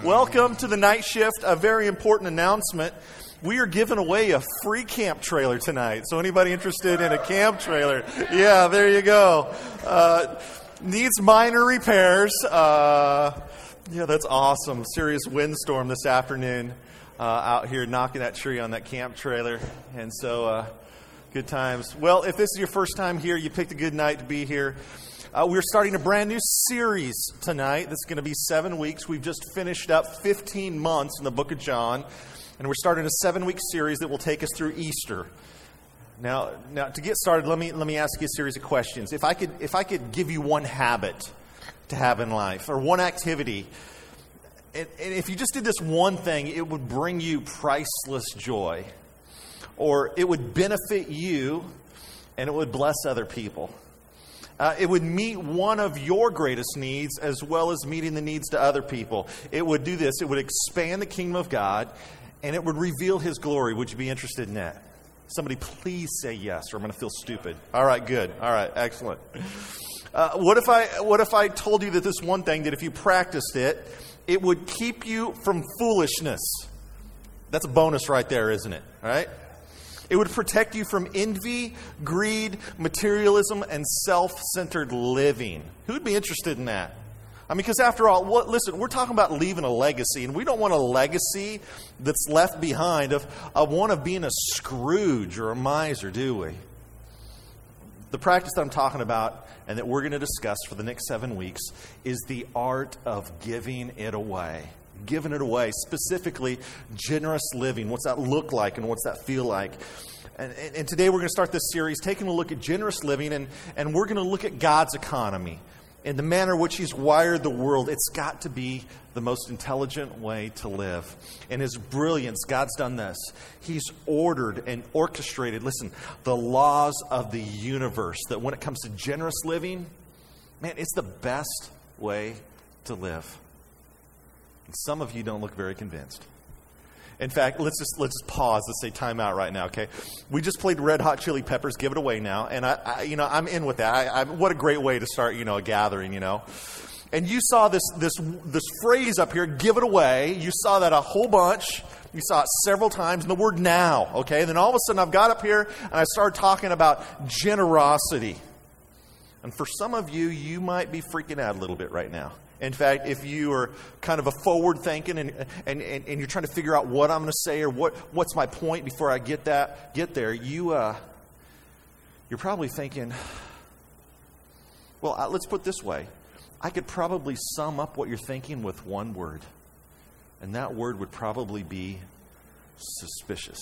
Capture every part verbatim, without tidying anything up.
Welcome to the night shift. A very important announcement. We are giving away a free camp trailer tonight. So anybody interested in a camp trailer? Yeah, there you go. Uh, needs minor repairs. Uh, yeah, that's awesome. Serious windstorm this afternoon uh, out here knocking that tree on that camp trailer. And so uh, good times. Well, if this is your first time here, you picked a good night to be here. Uh, we're starting a brand new series tonight. This is going to be seven weeks. We've just finished up fifteen months in the book of John. And we're starting a seven-week series that will take us through Easter. Now, now to get started, let me let me ask you a series of questions. If I could if I could give you one habit to have in life, or one activity, and, and if you just did this one thing, it would bring you priceless joy. Or it would benefit you, and it would bless other people. Uh, it would meet one of your greatest needs as well as meeting the needs to other people. It would do this. It would expand the kingdom of God, and it would reveal His glory. Would you be interested in that? Somebody please say yes, or I'm going to feel stupid. All right, good. All right, excellent. Uh, what if I what if I told you that this one thing, that if you practiced it, it would keep you from foolishness? That's a bonus right there, isn't it? All right? It would protect you from envy, greed, materialism, and self-centered living. Who would be interested in that? I mean, because after all, what, listen, we're talking about leaving a legacy, and we don't want a legacy that's left behind of, of one of being a Scrooge or a miser, do we? The practice that I'm talking about and that we're going to discuss for the next seven weeks is the art of giving it away. Giving it away, specifically generous living. What's that look like and what's that feel like? And, and, and today we're going to start this series taking a look at generous living, and, and we're going to look at God's economy and the manner in which He's wired the world. It's got to be the most intelligent way to live. In His brilliance, God's done this. He's ordered and orchestrated, listen, the laws of the universe, that when it comes to generous living, man, it's the best way to live. And some of you don't look very convinced. In fact, let's just let's just pause. Let's say time out right now, okay? We just played Red Hot Chili Peppers, Give It Away Now, and I, I you know, I'm in with that. I, I, what a great way to start, you know, a gathering, you know. And you saw this this this phrase up here, give it away. You saw that a whole bunch. You saw it several times, and the word now, okay? And then all of a sudden, I've got up here and I started talking about generosity. And for some of you, you might be freaking out a little bit right now. In fact, if you are kind of a forward thinking and, and, and, and you're trying to figure out what I'm going to say or what, what's my point before I get that get there, you uh, you're probably thinking, well, uh, let's put it this way. I could probably sum up what you're thinking with one word, and that word would probably be suspicious.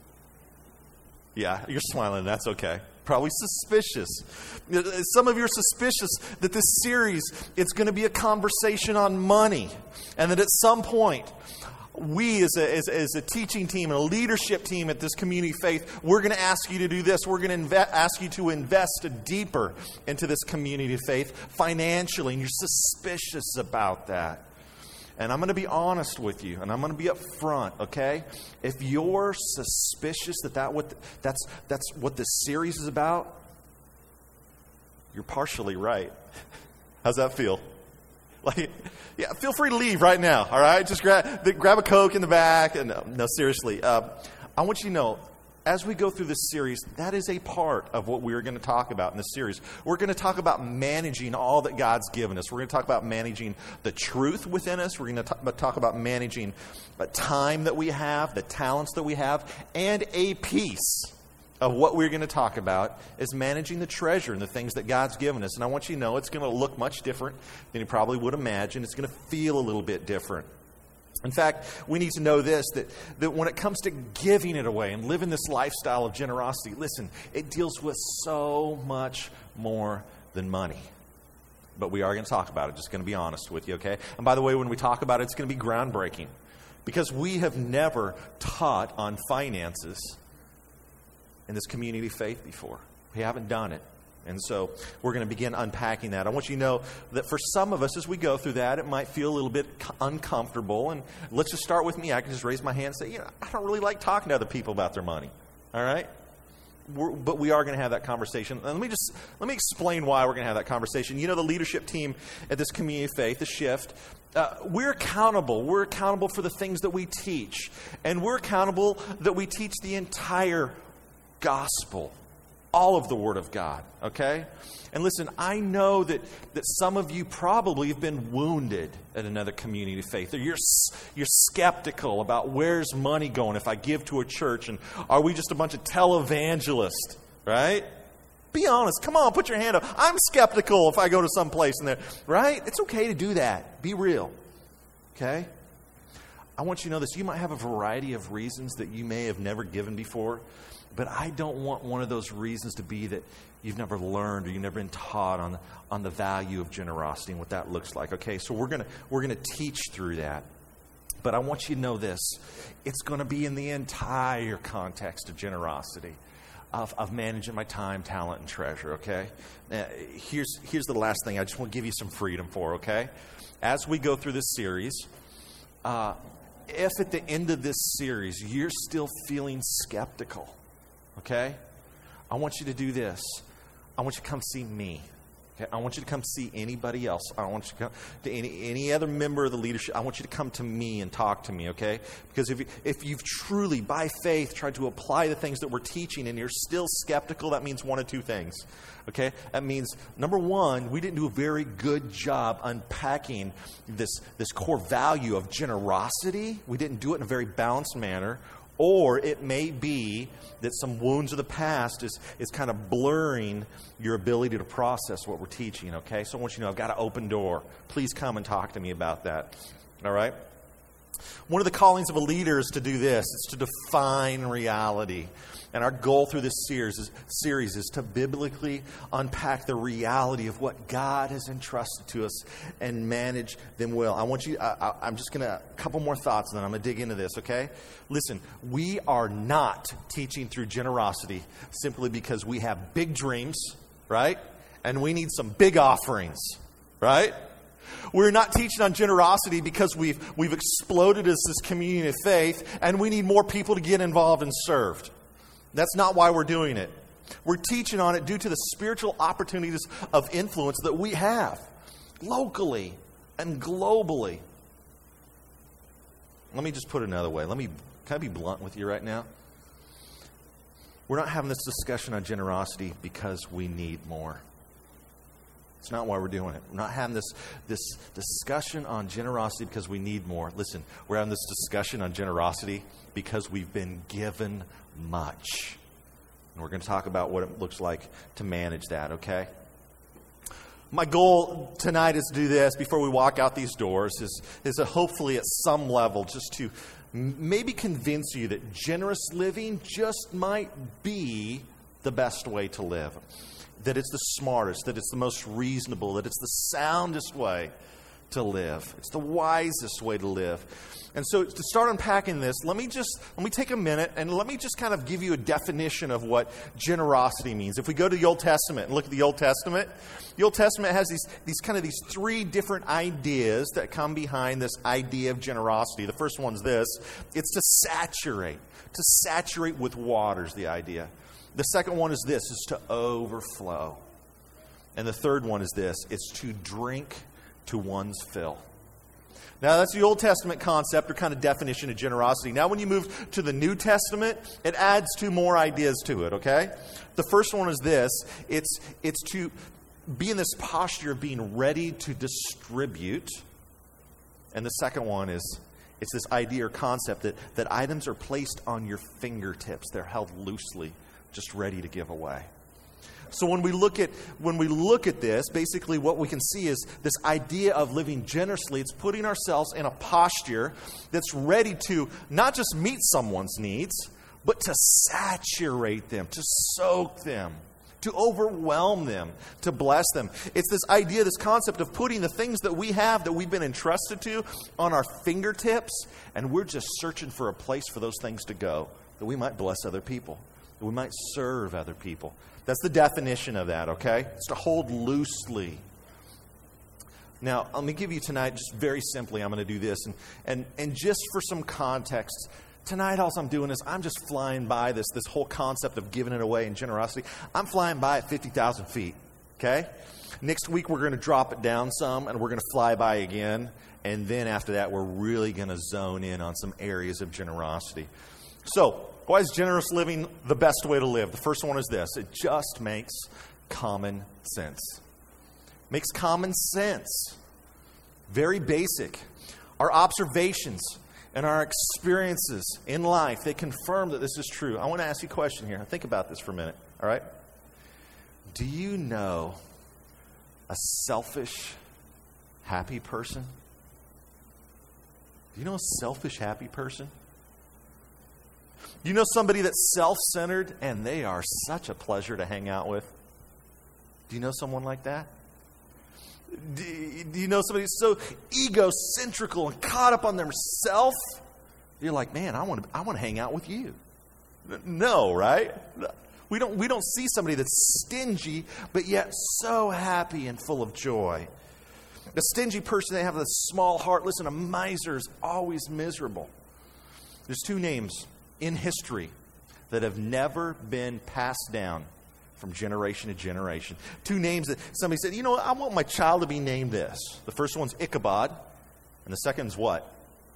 Yeah, you're smiling. That's okay. Probably suspicious. Some of you are suspicious that this series, it's going to be a conversation on money. And that at some point, we as a, as, as a teaching team and a leadership team at this community faith, we're going to ask you to do this. We're going to inve- ask you to invest deeper into this community of faith financially. And you're suspicious about that. And I'm going to be honest with you, and I'm going to be upfront, okay? If you're suspicious that, that what that's that's what this series is about, you're partially right. How's that feel? Like, yeah, feel free to leave right now, all right? Just grab grab a Coke in the back. And no, no seriously, uh, I want you to know, as we go through this series, that is a part of what we're going to talk about in this series. We're going to talk about managing all that God's given us. We're going to talk about managing the truth within us. We're going to talk about managing the time that we have, the talents that we have, and a piece of what we're going to talk about is managing the treasure and the things that God's given us. And I want you to know it's going to look much different than you probably would imagine. It's going to feel a little bit different. In fact, we need to know this, that, that when it comes to giving it away and living this lifestyle of generosity, listen, it deals with so much more than money. But we are going to talk about it, just going to be honest with you, okay? And by the way, when we talk about it, it's going to be groundbreaking. Because we have never taught on finances in this community of faith before. We haven't done it. And so we're going to begin unpacking that. I want you to know that for some of us, as we go through that, it might feel a little bit uncomfortable. And let's just start with me. I can just raise my hand and say, you know, I don't really like talking to other people about their money. All right? we're, but we are going to have that conversation. And let me just let me explain why we're going to have that conversation. You know, the leadership team at this community of faith, the Shift, uh, we're accountable. We're accountable for the things that we teach, and we're accountable that we teach the entire gospel, all of the Word of God. Okay. And listen, I know that, that some of you probably have been wounded at another community of faith. Or you're, you're skeptical about where's money going if I give to a church, and are we just a bunch of televangelists, right? Be honest. Come on, put your hand up. I'm skeptical if I go to some place in there, right? It's okay to do that. Be real, okay? I want you to know this. You might have a variety of reasons that you may have never given before, but I don't want one of those reasons to be that you've never learned or you've never been taught on, on the value of generosity and what that looks like. Okay, so we're gonna we're gonna teach through that. But I want you to know this. It's going to be in the entire context of generosity, of, of managing my time, talent, and treasure, okay? Now, here's, here's the last thing I just want to give you some freedom for, okay? As we go through this series, uh, if at the end of this series you're still feeling skeptical, okay, I want you to do this. I want you to come see me. Okay? I want you to come see anybody else. I want you to come to any any other member of the leadership. I want you to come to me and talk to me, okay? Because if, you, if you've truly, by faith, tried to apply the things that we're teaching and you're still skeptical, that means one of two things, okay? That means, number one, we didn't do a very good job unpacking this, this core value of generosity. We didn't do it in a very balanced manner. Or it may be that some wounds of the past is, is kind of blurring your ability to process what we're teaching, okay? So I want you to know I've got an open door. Please come and talk to me about that, all right? One of the callings of a leader is to do this. It's to define reality. And our goal through this series is, series is to biblically unpack the reality of what God has entrusted to us and manage them well. I want you, I, I, I'm just going to, a couple more thoughts and then I'm going to dig into this, okay? Listen, we are not teaching through generosity simply because we have big dreams, right? And we need some big offerings, right? We're not teaching on generosity because we've we've exploded as this community of faith and we need more people to get involved and served. That's not why we're doing it. We're teaching on it due to the spiritual opportunities of influence that we have locally and globally. Let me just put it another way. Let me, can I be blunt with you right now? We're not having this discussion on generosity because we need more. It's not why we're doing it. We're not having this, this discussion on generosity because we need more. Listen, we're having this discussion on generosity because we've been given much. And we're going to talk about what it looks like to manage that, okay? My goal tonight is to do this before we walk out these doors, is, is to hopefully at some level just to maybe convince you that generous living just might be the best way to live. That it's the smartest, that it's the most reasonable, that it's the soundest way to live. It's the wisest way to live. And so to start unpacking this, let me just, let me take a minute and let me just kind of give you a definition of what generosity means. If we go to the Old Testament and look at the Old Testament, the Old Testament has these, these kind of these three different ideas that come behind this idea of generosity. The first one's this. It's to saturate. To saturate with water is the idea. The second one is this, is to overflow. And the third one is this, it's to drink to one's fill. Now, that's the Old Testament concept or kind of definition of generosity. Now, when you move to the New Testament, it adds two more ideas to it, okay? The first one is this, it's, it's to be in this posture of being ready to distribute. And the second one is, it's this idea or concept that, that items are placed on your fingertips. They're held loosely, just ready to give away. So when we look at when we look at this, basically what we can see is this idea of living generously. It's putting ourselves in a posture that's ready to not just meet someone's needs, but to saturate them, to soak them, to overwhelm them, to bless them. It's this idea, this concept of putting the things that we have, that we've been entrusted to, on our fingertips, and we're just searching for a place for those things to go, that we might bless other people, that we might serve other people. That's the definition of that, okay? It's to hold loosely. Now, let me give you tonight, just very simply, I'm going to do this. And, and, and just for some context tonight all I'm doing is I'm just flying by this, this whole concept of giving it away and generosity. I'm flying by at fifty thousand feet, okay? Next week we're going to drop it down some and we're going to fly by again. And then after that, we're really going to zone in on some areas of generosity. So, why is generous living the best way to live? The first one is this. It just makes common sense. Makes common sense. Very basic. Our observations and our experiences in life, they confirm that this is true. I want to ask you a question here. Think about this for a minute, all right? Do you know a selfish, happy person? Do you know a selfish, happy person? You know somebody that's self-centered and they are such a pleasure to hang out with? Do you know someone like that? Do, do you know somebody that's so egocentrical and caught up on themselves? You're like, man, I want to I want to hang out with you. No, right? We don't we don't see somebody that's stingy but yet so happy and full of joy. A stingy person, they have a small heart. Listen, a miser is always miserable. There's two names in history that have never been passed down from generation to generation. Two names that somebody said, you know what, I want my child to be named this. The first one's Ichabod, and the second's what?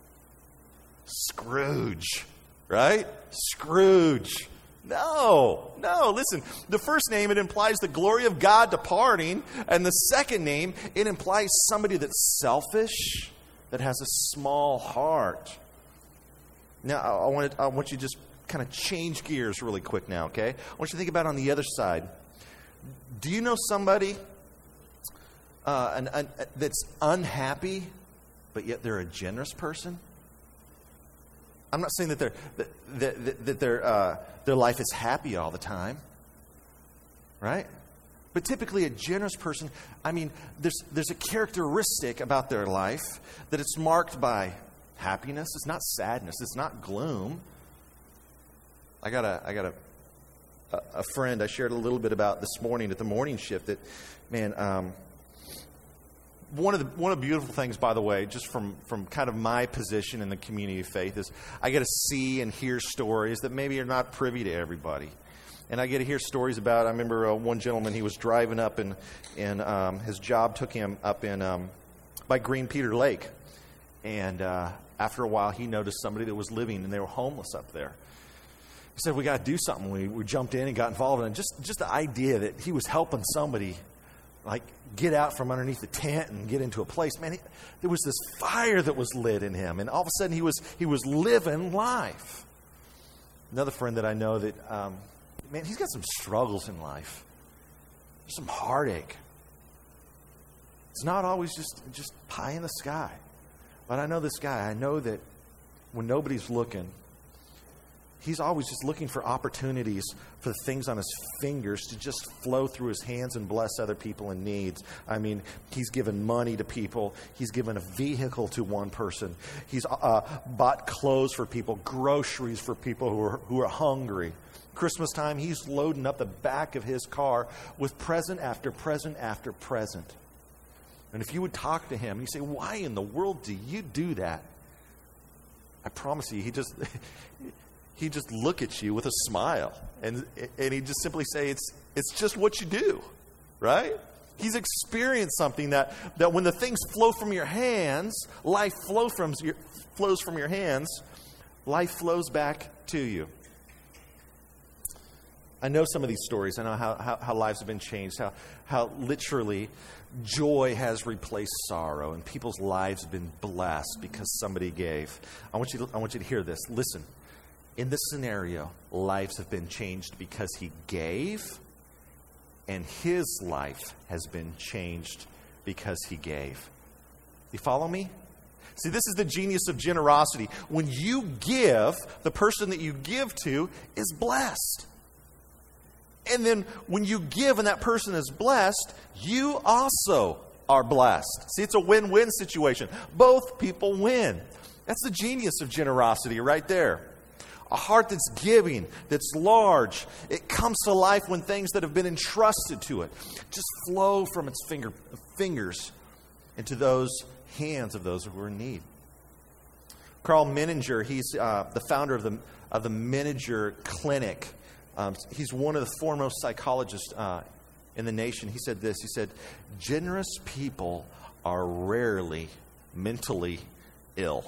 Scrooge, right? Scrooge. No, no, listen, the first name, it implies the glory of God departing, and the second name, it implies somebody that's selfish, that has a small heart. Now, I want, to, I want you to just kind of change gears really quick now, okay? I want you to think about on the other side. Do you know somebody uh, an, an, that's unhappy, but yet they're a generous person? I'm not saying that they're that, that, that their uh, their life is happy all the time, right? But typically, a generous person, I mean, there's there's a characteristic about their life that it's marked by happiness. It's not sadness. It's not gloom. I got a I got a a friend I shared a little bit about this morning at the morning shift. That man. Um, One of the one of the beautiful things, by the way, just from, from kind of my position in the community of faith, is I get to see and hear stories that maybe are not privy to everybody. And I get to hear stories about, I remember uh, one gentleman, he was driving up and, and um, his job took him up in um, by Green Peter Lake. And uh, after a while, he noticed somebody that was living and they were homeless up there. He said, we got to do something. We, we jumped in and got involved. And just, just the idea that he was helping somebody like get out from underneath the tent and get into a place. Man, he, there was this fire that was lit in him. And all of a sudden he was he was living life. Another friend that I know that, um, man, he's got some struggles in life. There's some heartache. It's not always just, just pie in the sky. But I know this guy. I know that when nobody's looking, he's always just looking for opportunities for the things on his fingers to just flow through his hands and bless other people in needs. I mean, he's given money to people. He's given a vehicle to one person. He's uh, bought clothes for people, groceries for people who are, who are hungry. Christmas time, he's loading up the back of his car with present after present after present. And if you would talk to him, you say, why in the world do you do that? I promise you, he just... He'd just look at you with a smile, and and he'd just simply say, it's it's just what you do, right? He's experienced something that, that when the things flow from your hands, life flow from your, flows from your hands, life flows back to you. I know some of these stories. I know how, how, how lives have been changed, how, how literally joy has replaced sorrow, and people's lives have been blessed because somebody gave. I want you to, I want you to hear this. Listen. In this scenario, lives have been changed because he gave, and his life has been changed because he gave. You follow me? See, this is the genius of generosity. When you give, the person that you give to is blessed. And then when you give and that person is blessed, you also are blessed. See, it's a win-win situation. Both people win. That's the genius of generosity right there. A heart that's giving, that's large, it comes to life when things that have been entrusted to it just flow from its finger, fingers into those hands of those who are in need. Carl Menninger, he's uh, the founder of the of the Menninger Clinic. Um, he's one of the foremost psychologists uh, in the nation. He said this. He said, "Generous people are rarely mentally ill."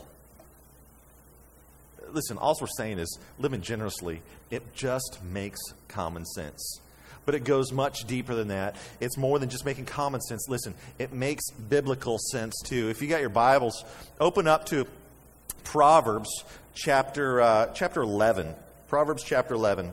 Listen, all we're saying is living generously, it just makes common sense. But it goes much deeper than that. It's more than just making common sense. Listen, it makes biblical sense too. If you got your Bibles, open up to Proverbs chapter uh, chapter eleven. Proverbs chapter eleven.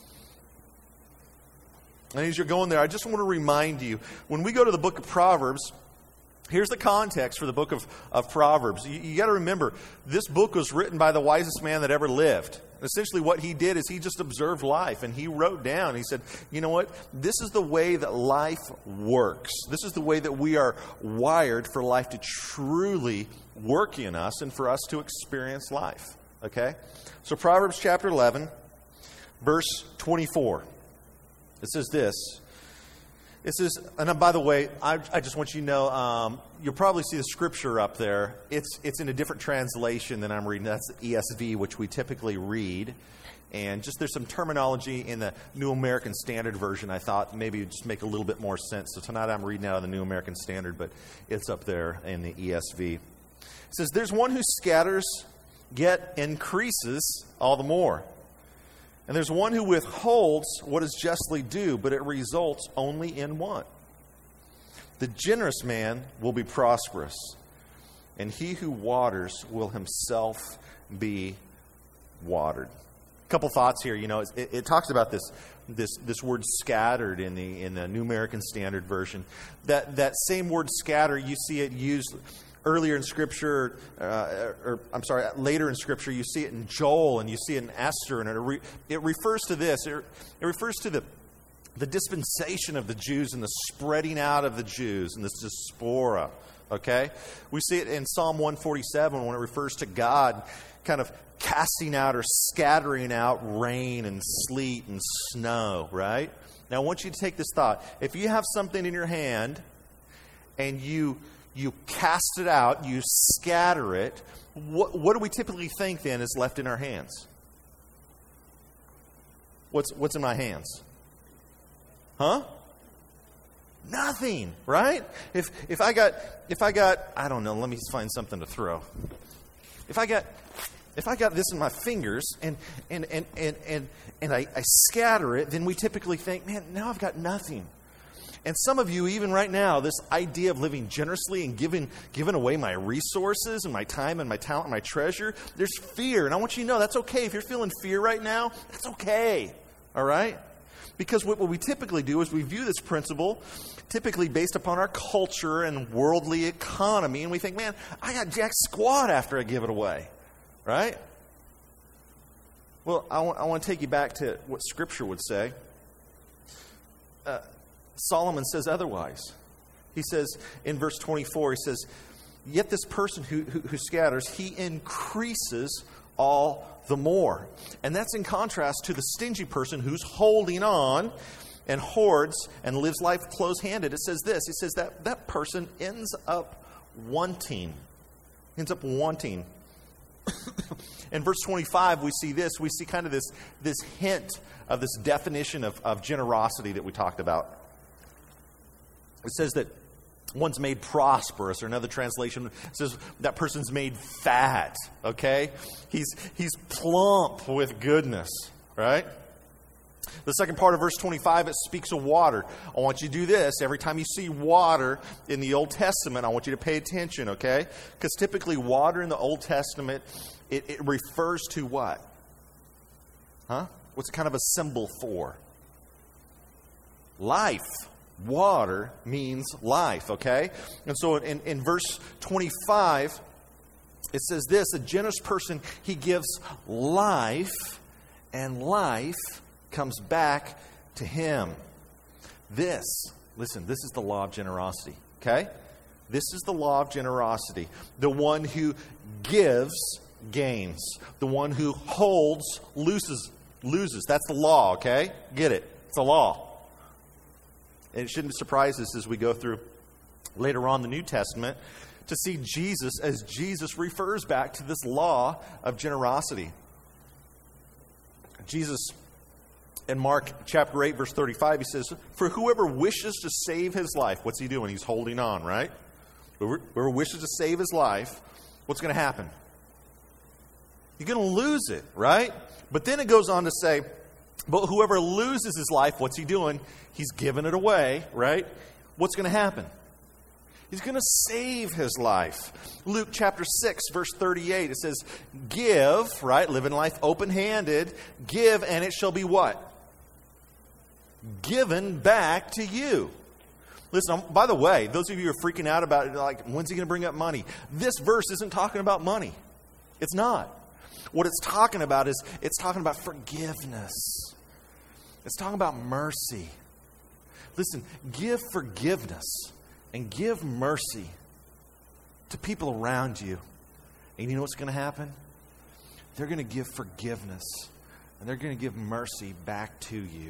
And as you're going there, I just want to remind you, when we go to the book of Proverbs, here's the context for the book of, of Proverbs. You, you got to remember, this book was written by the wisest man that ever lived. Essentially what he did is he just observed life, and he wrote down, he said, you know what, this is the way that life works. This is the way that we are wired for life to truly work in us and for us to experience life. Okay? So Proverbs chapter eleven, verse twenty-four. It says this. It says, and by the way, I, I just want you to know, um, you'll probably see the scripture up there. It's it's in a different translation than I'm reading. That's the E S V, which we typically read. And just there's some terminology in the New American Standard Version I thought maybe would just make a little bit more sense. So tonight I'm reading out of the New American Standard, but it's up there in the E S V. It says, there's one who scatters, yet increases all the more. And there's one who withholds what is justly due, but it results only in want. The generous man will be prosperous, and he who waters will himself be watered. A couple thoughts here. You know, it, it talks about this this this word scattered in the in the New American Standard Version. That that same word scatter, you see it used earlier in Scripture, uh, or I'm sorry, later in Scripture, you see it in Joel and you see it in Esther, and it, re, it refers to this. It, it refers to the the dispensation of the Jews and the spreading out of the Jews and this diaspora. Okay, we see it in Psalm one forty-seven when it refers to God kind of casting out or scattering out rain and sleet and snow. Right now, I want you to take this thought: if you have something in your hand and you You cast it out, you scatter it. What, what do we typically think then is left in our hands? What's what's in my hands? Huh? Nothing, right? If if I got if I got I don't know, let me find something to throw. If I got if I got this in my fingers and and and and and, and I, I scatter it, then we typically think, man, now I've got nothing. And some of you, even right now, this idea of living generously and giving giving away my resources and my time and my talent and my treasure, there's fear. And I want you to know that's okay. If you're feeling fear right now, that's okay. All right? Because what, what we typically do is we view this principle typically based upon our culture and worldly economy. And we think, man, I got jack squat after I give it away. Right? Well, I want, I want to take you back to what Scripture would say. Uh, Solomon says otherwise. He says in verse twenty-four, he says, yet this person who, who, who scatters, he increases all the more. And that's in contrast to the stingy person who's holding on and hoards and lives life close-handed. It says this, it says that that person ends up wanting. Ends up wanting. In verse twenty-five, we see this. We see kind of this, this hint of this definition of, of generosity that we talked about. It says that one's made prosperous, or another translation says that person's made fat, okay? He's he's plump with goodness, right? The second part of verse twenty-five, it speaks of water. I want you to do this. Every time you see water in the Old Testament, I want you to pay attention, okay? Because typically water in the Old Testament, it, it refers to what? Huh? What's it kind of a symbol for? Life. Water means life, okay? And so in, in verse twenty-five, it says this, a generous person, he gives life, and life comes back to him. This, listen, this is the law of generosity, okay? This is the law of generosity. The one who gives gains. The one who holds loses. loses. That's the law, okay? Get it? It's a law. And it shouldn't surprise us as we go through later on the New Testament, to see Jesus as Jesus refers back to this law of generosity. Jesus, in Mark chapter eight, verse thirty-five, he says, "For whoever wishes to save his life," what's he doing? He's holding on, right? Whoever, whoever wishes to save his life, what's going to happen? You're going to lose it, right? But then it goes on to say, but whoever loses his life, what's he doing? He's giving it away, right? What's going to happen? He's going to save his life. Luke chapter six, verse thirty-eight, it says, "Give," right? Living life open-handed. "Give, and it shall be" what? "Given back to you." Listen, by the way, those of you who are freaking out about it, like, when's he going to bring up money? This verse isn't talking about money. It's not. What it's talking about is it's talking about forgiveness. It's talking about mercy. Listen, give forgiveness and give mercy to people around you. And you know what's going to happen? They're going to give forgiveness and they're going to give mercy back to you.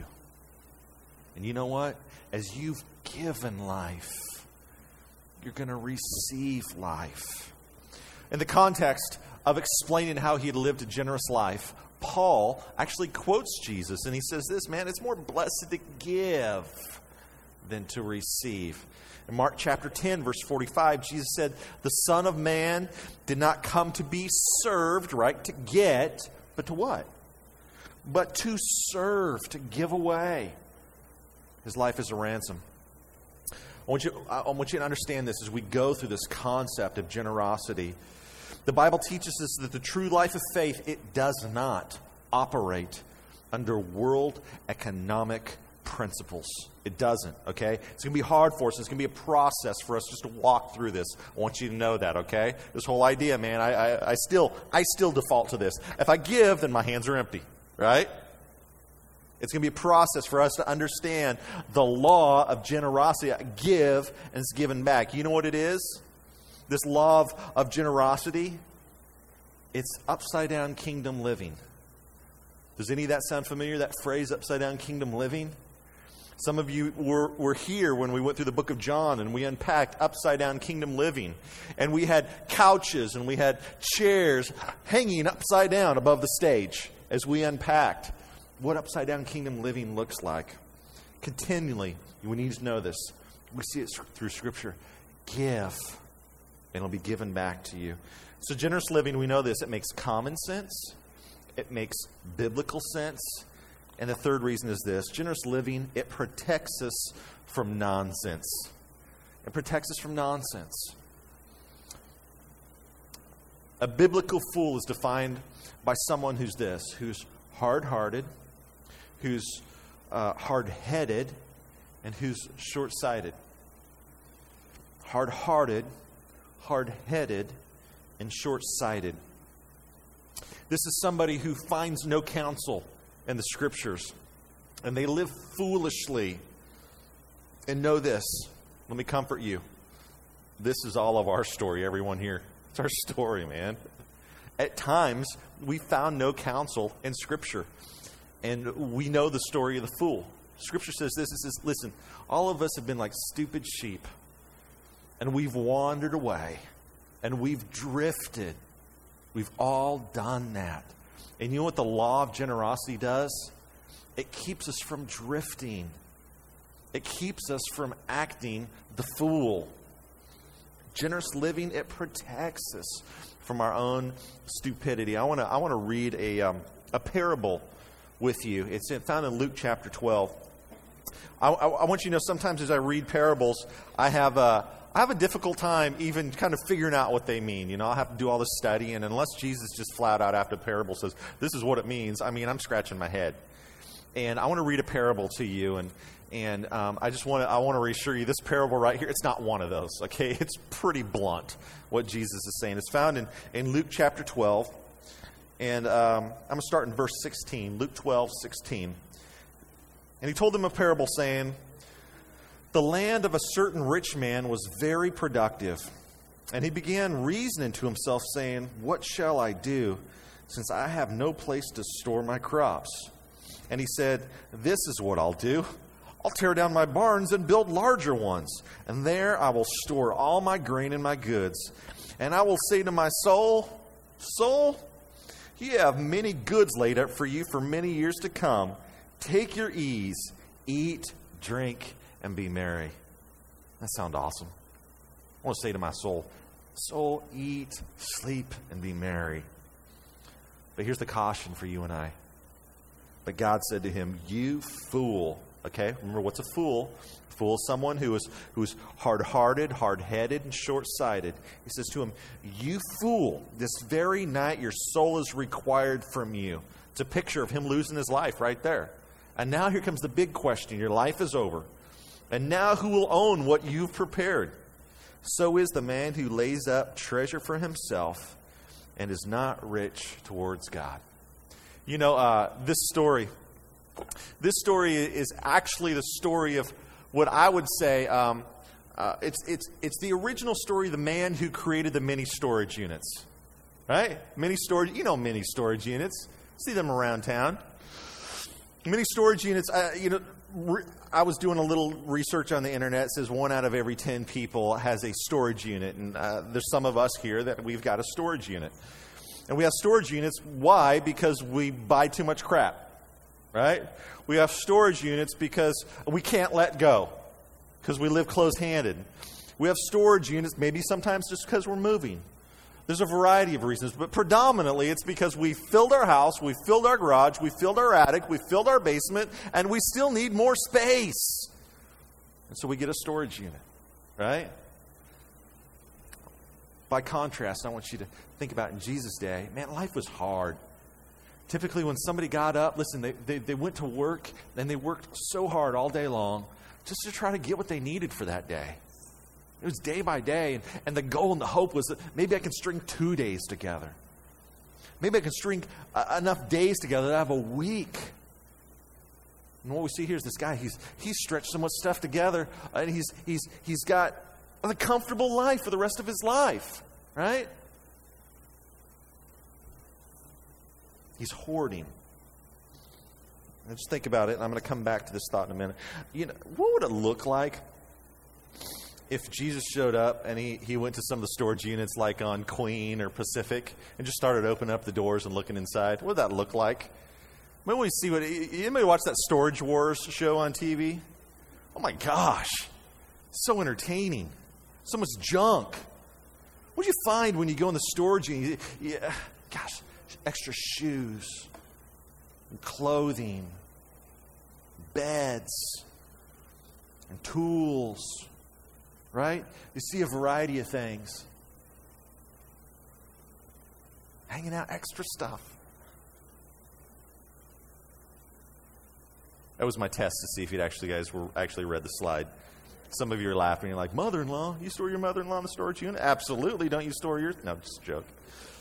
And you know what? As you've given life, you're going to receive life. In the context of explaining how he had lived a generous life, Paul actually quotes Jesus, and he says this, man, it's more blessed to give than to receive. In Mark chapter ten, verse forty-five, Jesus said, "The Son of Man did not come to be served," right, to get, but to what? But to serve, to give away his life as a ransom. I want you, I want you to understand this as we go through this concept of generosity. The Bible teaches us that the true life of faith, it does not operate under world economic principles. It doesn't, okay? It's going to be hard for us. It's going to be a process for us just to walk through this. I want you to know that, okay? This whole idea, man, I, I, I still I still default to this. If I give, then my hands are empty, right? It's going to be a process for us to understand the law of generosity. Give and it's given back. You know what it is? This law of, of generosity, it's upside down kingdom living. Does any of that sound familiar, that phrase, upside down kingdom living? Some of you were, were here when we went through the book of John and we unpacked upside down kingdom living. And we had couches and we had chairs hanging upside down above the stage as we unpacked what upside down kingdom living looks like. Continually, we need to know this. We see it through Scripture. Give, and it'll be given back to you. So generous living, we know this. It makes common sense. It makes biblical sense. And the third reason is this. Generous living, it protects us from nonsense. It protects us from nonsense. A biblical fool is defined by someone who's this, who's hard-hearted, who's uh, hard-headed, and who's short-sighted. Hard-hearted, hard-headed, and short-sighted. This is somebody who finds no counsel in the Scriptures, and they live foolishly. And know this, let me comfort you. This is all of our story, everyone here. It's our story, man. At times, we found no counsel in Scripture, and we know the story of the fool. Scripture says this, it says, listen, all of us have been like stupid sheep, and we've wandered away, and we've drifted. We've all done that. And you know what the law of generosity does? It keeps us from drifting. It keeps us from acting the fool. Generous living, it protects us from our own stupidity. I want to I want to read a um, a parable with you. It's found in Luke chapter twelve. I, I, I want you to know sometimes as I read parables, I have a I have a difficult time even kind of figuring out what they mean. You know, I have to do all this studying, and unless Jesus just flat out after the parable says, this is what it means, I mean, I'm scratching my head. And I want to read a parable to you, and and um, I just want to I want to reassure you, this parable right here, it's not one of those, okay? It's pretty blunt what Jesus is saying. It's found in, in Luke chapter twelve, and um, I'm going to start in verse sixteen, Luke twelve, sixteen. And he told them a parable saying, the land of a certain rich man was very productive. And he began reasoning to himself, saying, what shall I do, since I have no place to store my crops? And he said, this is what I'll do. I'll tear down my barns and build larger ones, and there I will store all my grain and my goods. And I will say to my soul, soul, you have many goods laid up for you for many years to come. Take your ease, eat, drink, and be merry. That sounds awesome. I want to say to my soul, soul, eat, sleep, and be merry. But here's the caution for you and I. But God said to him, you fool. Okay, remember, what's a fool? A fool is someone who is who's hard-hearted, hard-headed, and short-sighted. He says to him, you fool, this very night your soul is required from you. It's a picture of him losing his life right there. And now here comes the big question. Your life is over. And now who will own what you've prepared? So is the man who lays up treasure for himself and is not rich towards God. You know, uh, this story... This story is actually the story of what I would say, um, uh, it's, it's, it's the original story of the man who created the mini storage units. Right? Mini storage, you know mini storage units. See them around town. Mini storage units, uh, you know, re- I was doing a little research on the internet. It says one out of every ten people has a storage unit. And uh, there's some of us here that we've got a storage unit. And we have storage units. Why? Because we buy too much crap. Right? We have storage units because we can't let go, because we live close-handed. We have storage units maybe sometimes just because we're moving. There's a variety of reasons, but predominantly it's because we filled our house, we filled our garage, we filled our attic, we filled our basement, and we still need more space. And so we get a storage unit, right? By contrast, I want you to think about in Jesus' day, man, life was hard. Typically, when somebody got up, listen, they, they, they went to work, and they worked so hard all day long just to try to get what they needed for that day. It was day by day, and, and the goal and the hope was that maybe I can string two days together. Maybe I can string uh, enough days together to have a week. And what we see here is this guy, he's he's stretched so much stuff together, and he's he's he's got a comfortable life for the rest of his life, right? He's hoarding. And just think about it, and I'm going to come back to this thought in a minute. You know, what would it look like if Jesus showed up and he, he went to some of the storage units like on Queen or Pacific and just started opening up the doors and looking inside? What would that look like? When we see what anybody watch that Storage Wars show on T V? Oh my gosh, so entertaining, so much junk. What do you find when you go in the storage unit? Yeah, gosh. Extra shoes, and clothing, beds, and tools, right? You see a variety of things. Hanging out extra stuff. That was my test to see if you actually guys were actually read the slide. Some of you are laughing. You're like, mother-in-law? You store your mother-in-law in the storage unit? Absolutely. Don't you store yours? No, just a joke.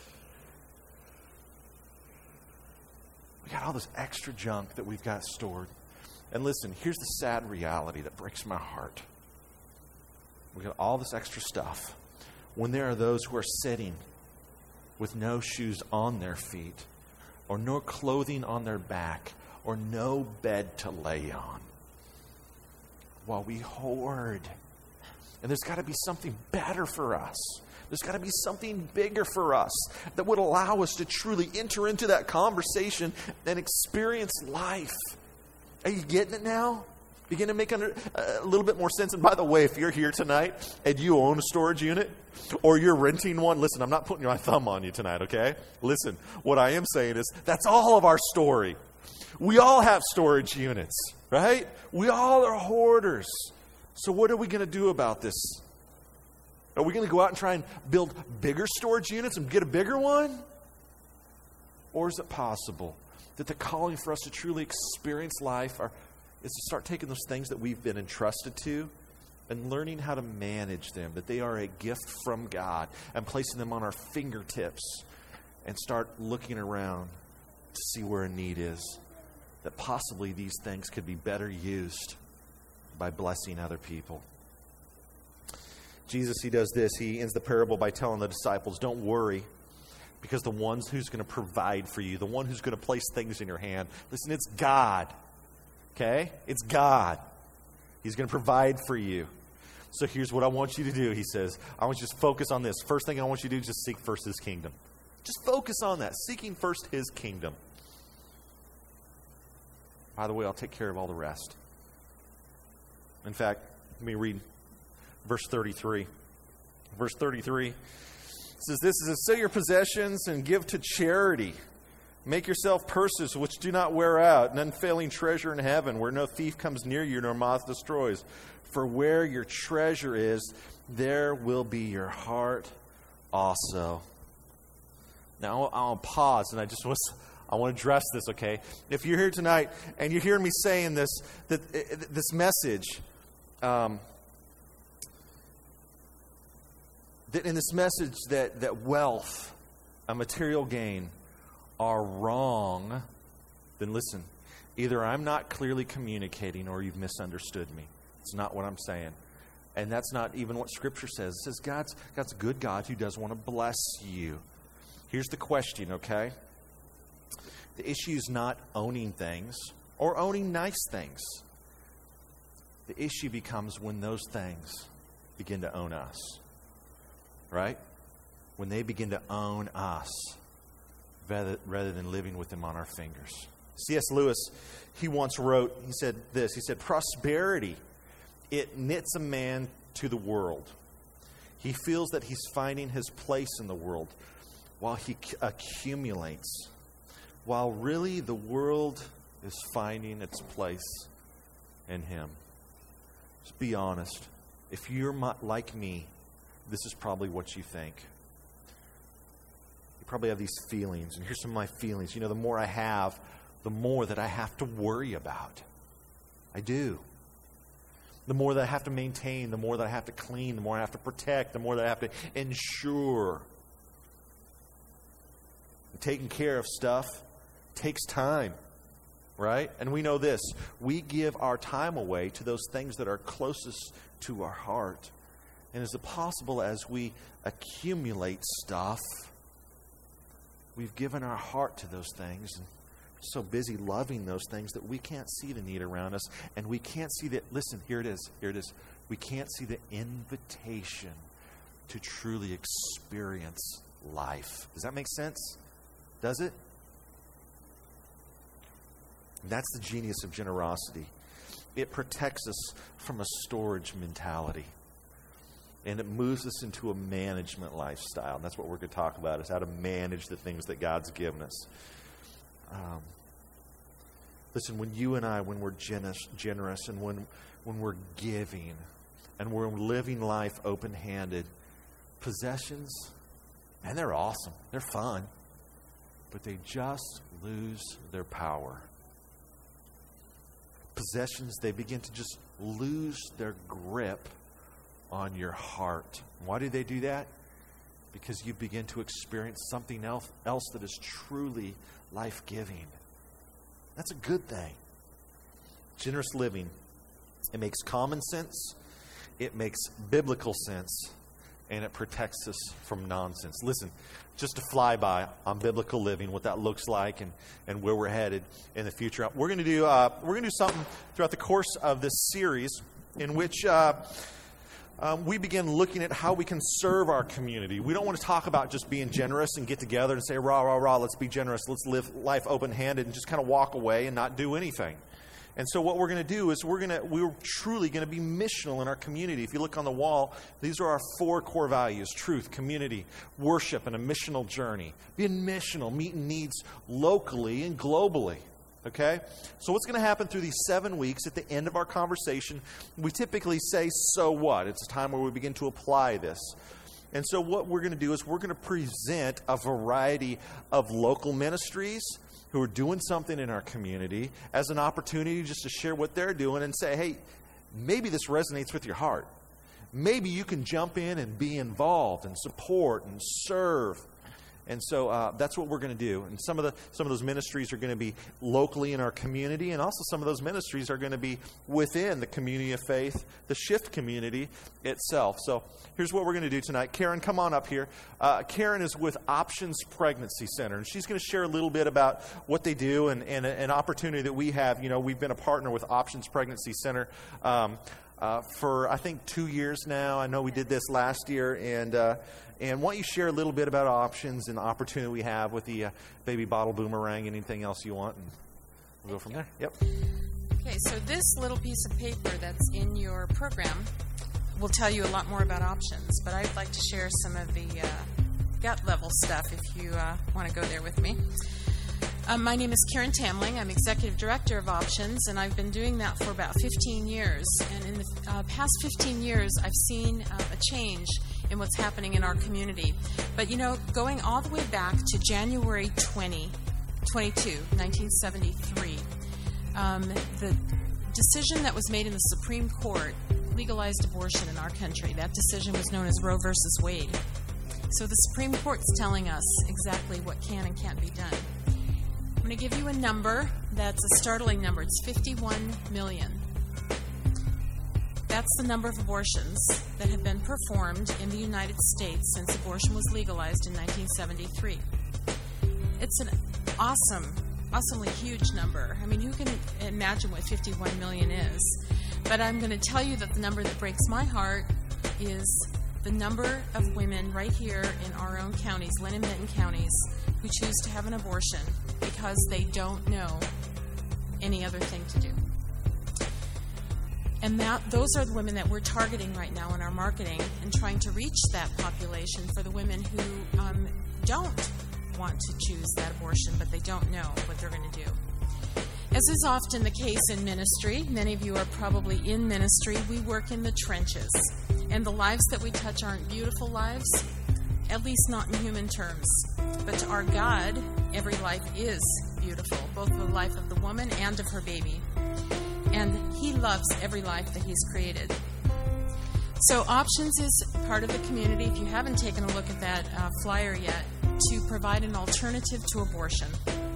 We got all this extra junk that we've got stored. And listen, here's the sad reality that breaks my heart. We got all this extra stuff when there are those who are sitting with no shoes on their feet, or no clothing on their back, or no bed to lay on, while we hoard. And there's got to be something better for us. There's got to be something bigger for us that would allow us to truly enter into that conversation and experience life. Are you getting it now? Begin to make under, uh, a little bit more sense. And by the way, if you're here tonight and you own a storage unit or you're renting one, listen, I'm not putting my thumb on you tonight, okay? Listen, what I am saying is that's all of our story. We all have storage units, right? We all are hoarders. So what are we going to do about this? Are we going to go out and try and build bigger storage units and get a bigger one? Or is it possible that the calling for us to truly experience life are, is to start taking those things that we've been entrusted to and learning how to manage them, that they are a gift from God, and placing them on our fingertips and start looking around to see where a need is, that possibly these things could be better used by blessing other people. Jesus, he does this. He ends the parable by telling the disciples, don't worry, because the one who's going to provide for you, the one who's going to place things in your hand, listen, it's God. Okay? It's God. He's going to provide for you. So here's what I want you to do, he says. I want you to focus on this. First thing I want you to do is just seek first his kingdom. Just focus on that, seeking first his kingdom. By the way, I'll take care of all the rest. In fact, let me read verse thirty-three. Verse thirty-three says this, is sell your possessions and give to charity. Make yourself purses which do not wear out, an unfailing treasure in heaven, where no thief comes near you nor moth destroys. For where your treasure is, there will be your heart also. Now I'll pause, and I just was I want to address this, okay? If you're here tonight and you're hearing me saying this, that this message, um, that in this message that that wealth, a material gain, are wrong, then listen. Either I'm not clearly communicating, or you've misunderstood me. It's not what I'm saying. And that's not even what Scripture says. It says God's, God's a good God who does want to bless you. Here's the question, okay? The issue is not owning things or owning nice things. The issue becomes when those things begin to own us. Right? When they begin to own us rather, rather than living with them on our fingers. C S Lewis, he once wrote, he said this, he said, prosperity, it knits a man to the world. He feels that he's finding his place in the world while he accumulates, while really the world is finding its place in him. Just be honest. If you're like me, this is probably what you think. You probably have these feelings, and here's some of my feelings. You know, the more I have, the more that I have to worry about. I do. The more that I have to maintain, the more that I have to clean, the more I have to protect, the more that I have to ensure. And taking care of stuff takes time, right? And we know this. We give our time away to those things that are closest to our heart. And is it possible as we accumulate stuff, we've given our heart to those things and so busy loving those things that we can't see the need around us, and we can't see that, listen, here it is, here it is. We can't see the invitation to truly experience life. Does that make sense? Does it? That's the genius of generosity. It protects us from a storage mentality. And it moves us into a management lifestyle. And that's what we're going to talk about, is how to manage the things that God's given us. Um, listen, when you and I, when we're generous, generous and when, when we're giving and we're living life open-handed, possessions, man, they're awesome. They're fun. But they just lose their power. Possessions, they begin to just lose their grip on your heart. Why do they do that? Because you begin to experience something else, else that is truly life-giving. That's a good thing. Generous living, it makes common sense, it makes biblical sense, and it protects us from nonsense. Listen, just a flyby on biblical living, what that looks like, and, and where we're headed in the future. We're going to do uh, we're going to do something throughout the course of this series in which uh, Um, we begin looking at how we can serve our community. We don't want to talk about just being generous and get together and say, rah, rah, rah, let's be generous, let's live life open-handed and just kind of walk away and not do anything. And so what we're going to do is we're going to, we're truly going to be missional in our community. If you look on the wall, these are our four core values: truth, community, worship, and a missional journey. Being missional, meeting needs locally and globally. Okay? So what's going to happen through these seven weeks at the end of our conversation, we typically say, so what? It's a time where we begin to apply this. And so what we're going to do is we're going to present a variety of local ministries who are doing something in our community as an opportunity just to share what they're doing and say, hey, maybe this resonates with your heart. Maybe you can jump in and be involved and support and serve And so uh, that's what we're going to do. And some of the some of those ministries are going to be locally in our community, and also some of those ministries are going to be within the community of faith, the Shift community itself. So here's what we're going to do tonight. Karen, come on up here. Uh, Karen is with Options Pregnancy Center, and she's going to share a little bit about what they do and, and an opportunity that we have. You know, we've been a partner with Options Pregnancy Center um, uh, for, I think, two years now. I know we did this last year, and uh, and why don't you share a little bit about Options and the opportunity we have with the uh, baby bottle boomerang and anything else you want, and we'll go from there. Yep. Okay, so this little piece of paper that's in your program will tell you a lot more about Options, but I'd like to share some of the uh, gut-level stuff if you uh, want to go there with me. Um, my name is Karen Tamling. I'm Executive Director of Options, and I've been doing that for about fifteen years. And in the uh, past fifteen years, I've seen uh, a change in what's happening in our community. But, you know, going all the way back to January twentieth, twenty-two, nineteen seventy-three, um, the decision that was made in the Supreme Court legalized abortion in our country. That decision was known as Roe versus Wade. So the Supreme Court's telling us exactly what can and can't be done. I'm going to give you a number that's a startling number. It's fifty-one million. That's the number of abortions that have been performed in the United States since abortion was legalized in nineteen seventy-three. It's an awesome, awesomely huge number. I mean, who can imagine what fifty-one million is? But I'm going to tell you that the number that breaks my heart is the number of women right here in our own counties, Lynn and Benton counties, who choose to have an abortion because they don't know any other thing to do. And that those are the women that we're targeting right now in our marketing and trying to reach that population for the women who um, don't want to choose that abortion, but they don't know what they're going to do. As is often the case in ministry, many of you are probably in ministry, we work in the trenches. And the lives that we touch aren't beautiful lives, at least not in human terms. But to our God, every life is beautiful, both the life of the woman and of her baby. And He loves every life that He's created. So Options is part of the community, if you haven't taken a look at that uh, flyer yet, to provide an alternative to abortion.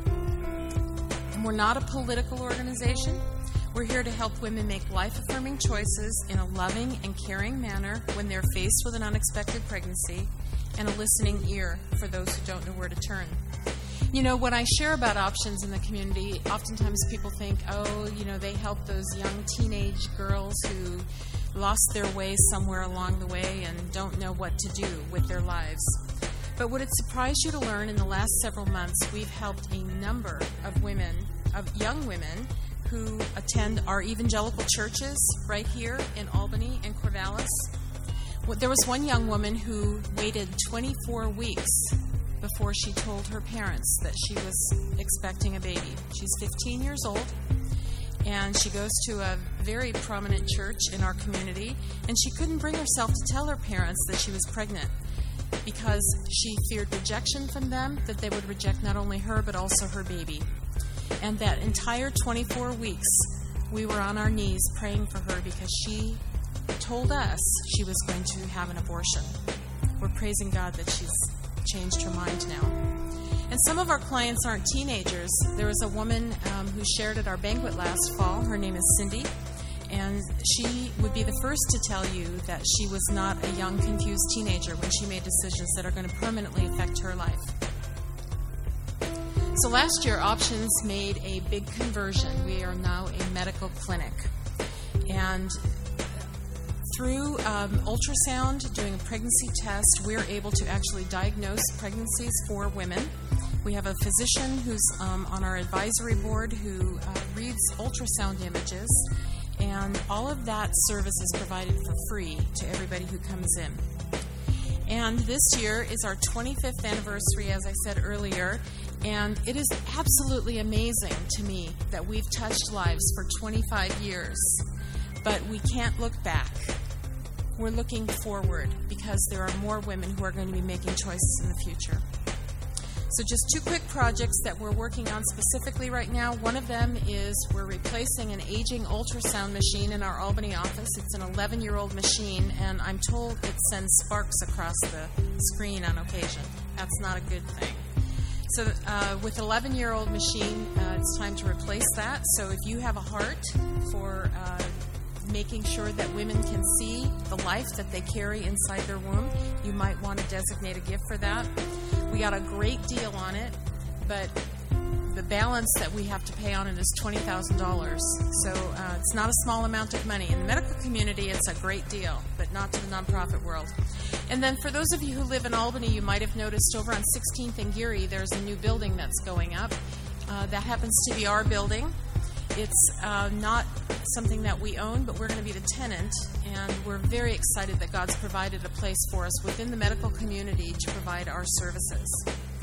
And we're not a political organization. We're here to help women make life-affirming choices in a loving and caring manner when they're faced with an unexpected pregnancy, and a listening ear for those who don't know where to turn. You know, when I share about Options in the community, oftentimes people think, oh, you know, they help those young teenage girls who lost their way somewhere along the way and don't know what to do with their lives. But would it surprise you to learn in the last several months we've helped a number of women, of young women, who attend our evangelical churches right here in Albany and Corvallis. There was one young woman who waited twenty-four weeks before she told her parents that she was expecting a baby. She's fifteen years old, and she goes to a very prominent church in our community, and she couldn't bring herself to tell her parents that she was pregnant because she feared rejection from them, that they would reject not only her but also her baby. And that entire twenty-four weeks, we were on our knees praying for her because she told us she was going to have an abortion. We're praising God that she's changed her mind now. And some of our clients aren't teenagers. There was a woman um, who shared at our banquet last fall. Her name is Cindy. And she would be the first to tell you that she was not a young, confused teenager when she made decisions that are going to permanently affect her life. So last year, Options made a big conversion. We are now a medical clinic. And through um, ultrasound, doing a pregnancy test, we're able to actually diagnose pregnancies for women. We have a physician who's um, on our advisory board who uh, reads ultrasound images, and all of that service is provided for free to everybody who comes in. And this year is our twenty-fifth anniversary, as I said earlier, and it is absolutely amazing to me that we've touched lives for twenty-five years, but we can't look back. We're looking forward because there are more women who are going to be making choices in the future. So just two quick projects that we're working on specifically right now. One of them is we're replacing an aging ultrasound machine in our Albany office. It's an eleven-year-old machine, and I'm told it sends sparks across the screen on occasion. That's not a good thing. So uh, with an eleven-year-old machine, uh, it's time to replace that. So if you have a heart for uh, making sure that women can see the life that they carry inside their womb, you might want to designate a gift for that. We got a great deal on it, but the balance that we have to pay on it is twenty thousand dollars. So uh, it's not a small amount of money. In the medical community, it's a great deal, but not to the nonprofit world. And then for those of you who live in Albany, you might have noticed over on sixteenth and Geary, there's a new building that's going up. Uh, that happens to be our building. It's uh, not something that we own, but we're going to be the tenant, and we're very excited that God's provided a place for us within the medical community to provide our services.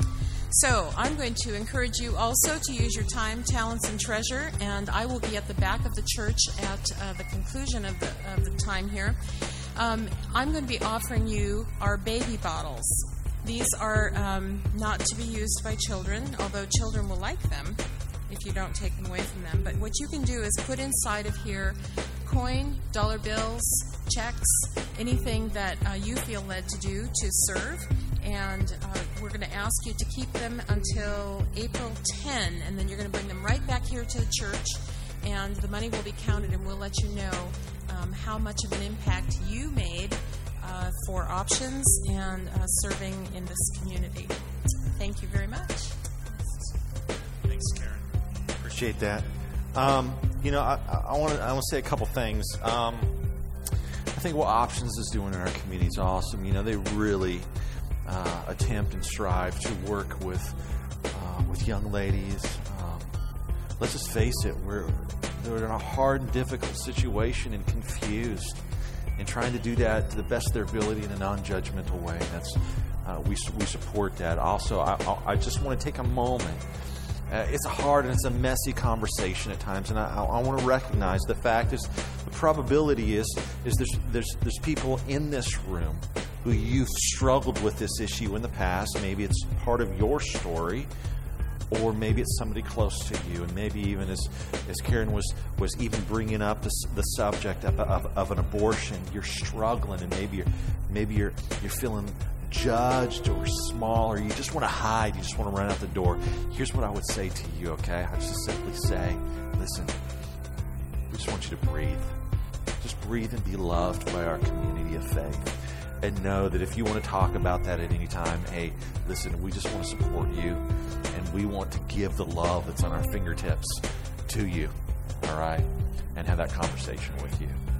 So I'm going to encourage you also to use your time, talents, and treasure, and I will be at the back of the church at uh, the conclusion of the, of the time here. Um, I'm going to be offering you our baby bottles. These are um, not to be used by children, although children will like them if you don't take them away from them. But what you can do is put inside of here coin, dollar bills, checks, anything that uh, you feel led to do to serve. And uh, we're going to ask you to keep them until April tenth, and then you're going to bring them right back here to the church, and the money will be counted, and we'll let you know um, how much of an impact you made uh, for options and uh, serving in this community. Thank you very much. Thanks, Karen. Appreciate that. Um, you know, I, I want to I want to say a couple things. Um, I think what Options is doing in our community is awesome. You know, they really uh, attempt and strive to work with uh, with young ladies. Um, let's just face it, we're they're in a hard and difficult situation and confused, and trying to do that to the best of their ability in a non-judgmental way. That's uh, we we support that. Also, I, I just want to take a moment. Uh, it's a hard and it's a messy conversation at times, and I, I want to recognize the fact is the probability is is there's there's there's people in this room who you've struggled with this issue in the past. Maybe it's part of your story, or maybe it's somebody close to you, and maybe even as as Karen was was even bringing up the the subject of, of, of an abortion, you're struggling, and maybe you're maybe you're you're feeling judged or small, or you just want to hide, you just want to run out the door. Here's what I would say to you, okay? I just simply say, listen, we just want you to breathe. Just breathe and be loved by our community of faith. And know that if you want to talk about that at any time, hey, listen, we just want to support you, and we want to give the love that's on our fingertips to you, all right? And have that conversation with you.